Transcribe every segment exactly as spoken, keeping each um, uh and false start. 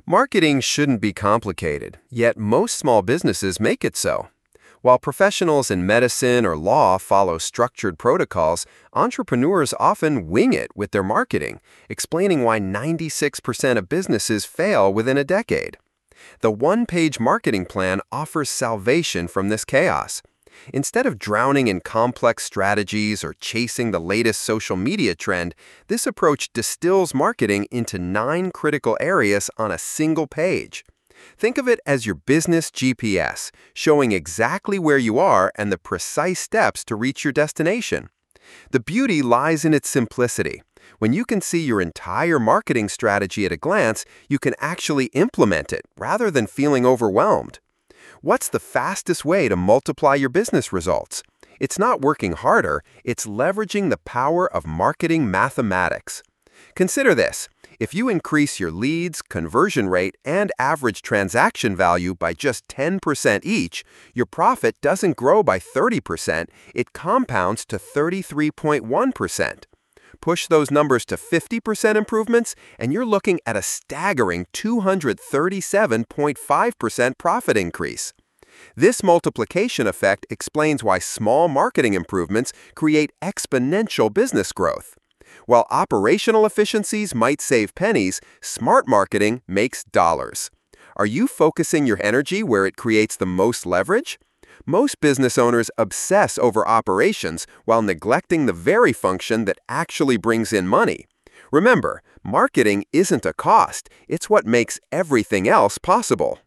Marketing shouldn't be complicated, yet most small businesses make it so. While professionals in medicine or law follow structured protocols, entrepreneurs often wing it with their marketing, explaining why ninety-six percent of businesses fail within a decade. The one-page marketing plan offers salvation from this chaos. Instead of drowning in complex strategies or chasing the latest social media trend, this approach distills marketing into nine critical areas on a single page. Think of it as your business G P S, showing exactly where you are and the precise steps to reach your destination. The beauty lies in its simplicity. When you can see your entire marketing strategy at a glance, you can actually implement it rather than feeling overwhelmed. What's the fastest way to multiply your business results? It's not working harder, it's leveraging the power of marketing mathematics. Consider this. If you increase your leads, conversion rate, and average transaction value by just ten percent each, your profit doesn't grow by thirty percent, it compounds to thirty-three point one percent. Push those numbers to fifty percent improvements, and you're looking at a staggering two hundred thirty-seven point five percent profit increase. This multiplication effect explains why small marketing improvements create exponential business growth. While operational efficiencies might save pennies, smart marketing makes dollars. Are you focusing your energy where it creates the most leverage? Most business owners obsess over operations while neglecting the very function that actually brings in money. Remember, marketing isn't a cost, it's what makes everything else possible.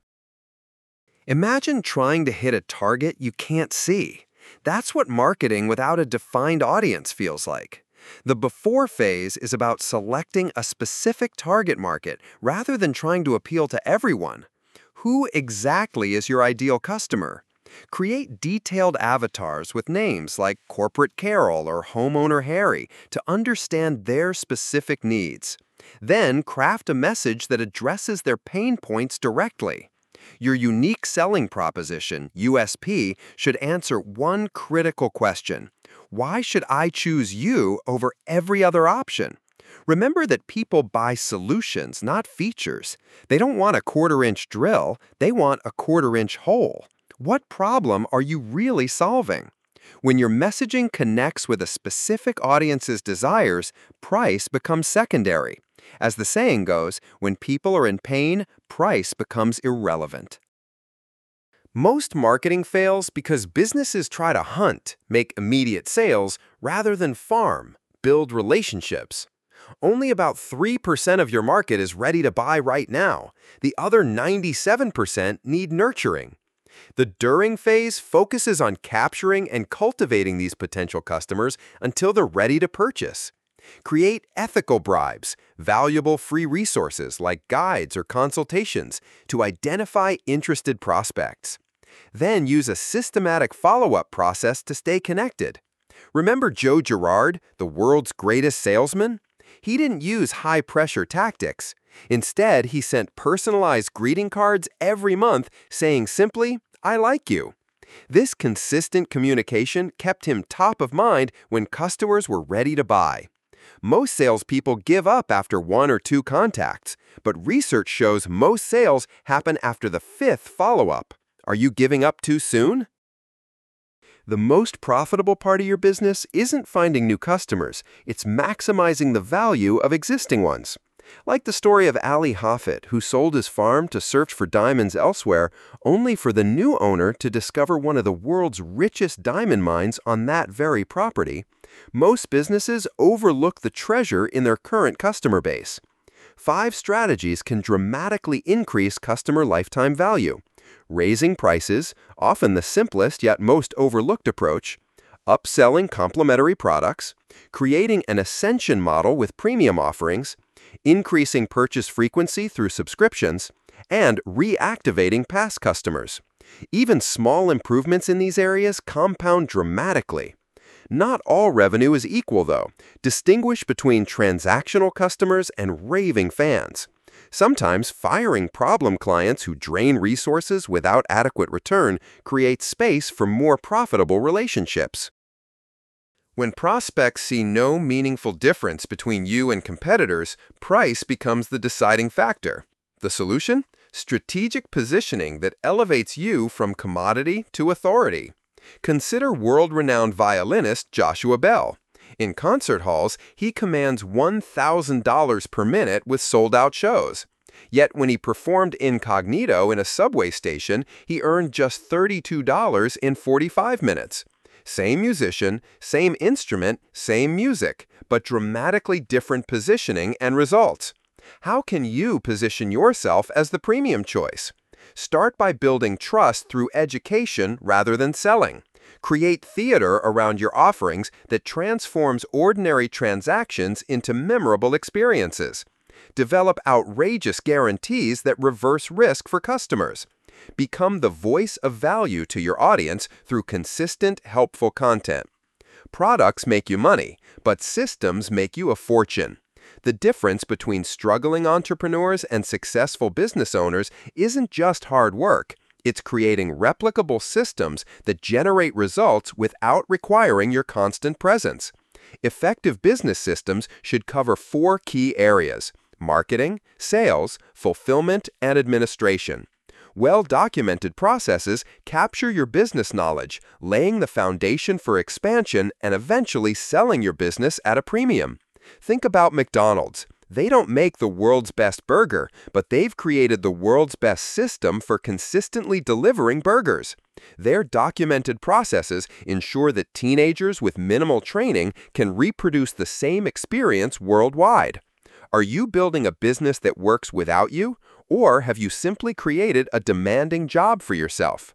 Imagine trying to hit a target you can't see. That's what marketing without a defined audience feels like. The before phase is about selecting a specific target market rather than trying to appeal to everyone. Who exactly is your ideal customer? Create detailed avatars with names like Corporate Carol or Homeowner Harry to understand their specific needs. Then craft a message that addresses their pain points directly. Your unique selling proposition, U S P, should answer one critical question. Why should I choose you over every other option? Remember that people buy solutions, not features. They don't want a quarter-inch drill, they want a quarter-inch hole. What problem are you really solving? When your messaging connects with a specific audience's desires, price becomes secondary. As the saying goes, when people are in pain, price becomes irrelevant. Most marketing fails because businesses try to hunt, make immediate sales, rather than farm, build relationships. Only about three percent of your market is ready to buy right now. The other ninety-seven percent need nurturing. The during phase focuses on capturing and cultivating these potential customers until they're ready to purchase. Create ethical bribes, valuable free resources like guides or consultations to identify interested prospects. Then use a systematic follow-up process to stay connected. Remember Joe Girard, the world's greatest salesman? He didn't use high-pressure tactics. Instead, he sent personalized greeting cards every month saying simply, "I like you." This consistent communication kept him top of mind when customers were ready to buy. Most salespeople give up after one or two contacts, but research shows most sales happen after the fifth follow-up. Are you giving up too soon? The most profitable part of your business isn't finding new customers, it's maximizing the value of existing ones. Like the story of Ali Hafid, who sold his farm to search for diamonds elsewhere, only for the new owner to discover one of the world's richest diamond mines on that very property. Most businesses overlook the treasure in their current customer base. Five strategies can dramatically increase customer lifetime value. Raising prices, often the simplest yet most overlooked approach, upselling complementary products, creating an ascension model with premium offerings, increasing purchase frequency through subscriptions, and reactivating past customers. Even small improvements in these areas compound dramatically. Not all revenue is equal, though. Distinguish between transactional customers and raving fans. Sometimes firing problem clients who drain resources without adequate return creates space for more profitable relationships. When prospects see no meaningful difference between you and competitors, price becomes the deciding factor. The solution? Strategic positioning that elevates you from commodity to authority. Consider world-renowned violinist Joshua Bell. In concert halls, he commands one thousand dollars per minute with sold-out shows. Yet when he performed incognito in a subway station, he earned just thirty-two dollars in forty-five minutes. Same musician, same instrument, same music, but dramatically different positioning and results. How can you position yourself as the premium choice? Start by building trust through education rather than selling. Create theater around your offerings that transforms ordinary transactions into memorable experiences. Develop outrageous guarantees that reverse risk for customers. Become the voice of value to your audience through consistent, helpful content. Products make you money, but systems make you a fortune. The difference between struggling entrepreneurs and successful business owners isn't just hard work. It's creating replicable systems that generate results without requiring your constant presence. Effective business systems should cover four key areas: marketing, sales, fulfillment, and administration. Well-documented processes capture your business knowledge, laying the foundation for expansion and eventually selling your business at a premium. Think about McDonald's. They don't make the world's best burger, but they've created the world's best system for consistently delivering burgers. Their documented processes ensure that teenagers with minimal training can reproduce the same experience worldwide. Are you building a business that works without you, or have you simply created a demanding job for yourself?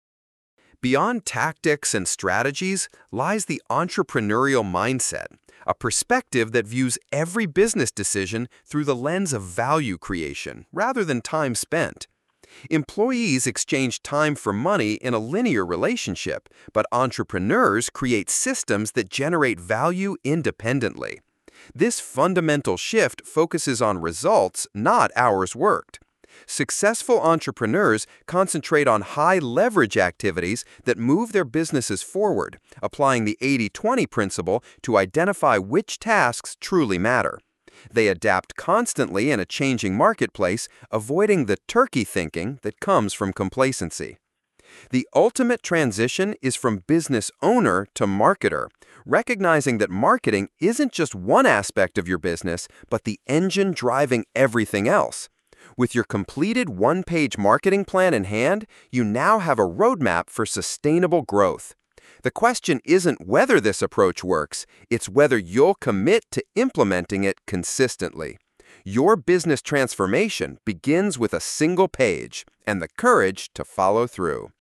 Beyond tactics and strategies lies the entrepreneurial mindset, a perspective that views every business decision through the lens of value creation rather than time spent. Employees exchange time for money in a linear relationship, but entrepreneurs create systems that generate value independently. This fundamental shift focuses on results, not hours worked. Successful entrepreneurs concentrate on high-leverage activities that move their businesses forward, applying the eighty twenty principle to identify which tasks truly matter. They adapt constantly in a changing marketplace, avoiding the turkey thinking that comes from complacency. The ultimate transition is from business owner to marketer, recognizing that marketing isn't just one aspect of your business, but the engine driving everything else. With your completed one-page marketing plan in hand, you now have a roadmap for sustainable growth. The question isn't whether this approach works, it's whether you'll commit to implementing it consistently. Your business transformation begins with a single page and the courage to follow through.